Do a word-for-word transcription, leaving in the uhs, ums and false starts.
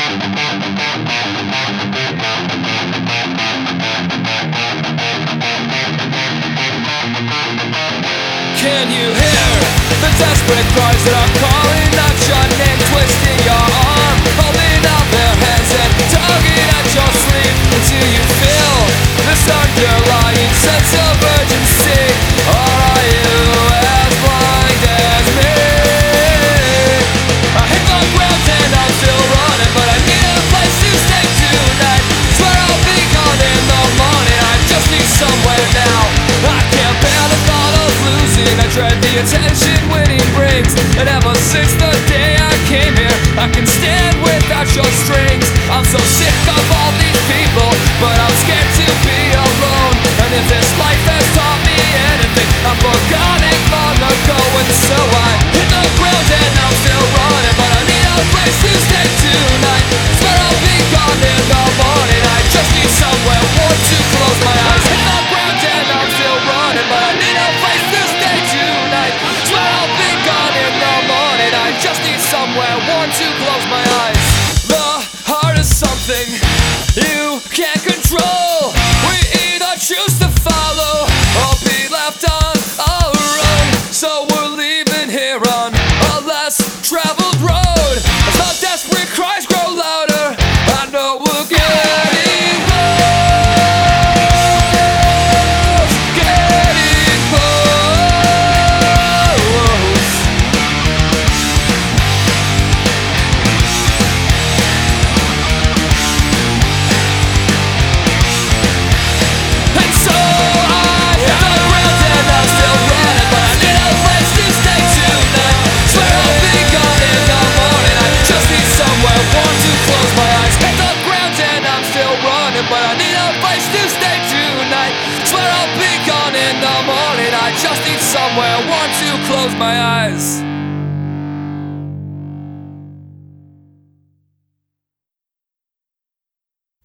Can you hear the desperate cries that are calling out your name, twisting your arm, holding out their hands and tugging at your sleeve until you feel this underlying sense of urgency? Or are you as blind as me? I hit the ground and I'm still running, but I need a place to stay tonight. Swear I'll be gone in the morning, I just need somewhere now. I can't bear the thought of losing, I dread the attention winning brings. And ever since the day I came here, I can stand without your strings. I'm so sick of all these people, but I'm scared to be alone. And if this life has taught me anything, I forgot it long ago. And so I hit the ground and I'm still running, but I need a place to stay tonight. Swear I'll be gone in the morning, I just need somewhere warm to close my eyes. Hit the ground and I'm still running, but I need a place to stay tonight. Swear I'll be gone in the morning, I just need somewhere warm to close my eyes. The heart is something you can't control. We either choose to follow or be left on our own. So we're leaving here on a less traveled road. As the desperate cries grow louder, I know we're getting close, getting close. And so I hit the ground and I'm still running, but I need a place to stay tonight. Swear I'll be gone in the morning, I just need somewhere warm to close my eyes. Hit the ground and I'm still running, but I need a place to stay tonight. Swear I'll be gone in the morning, I just need somewhere warm to close my eyes.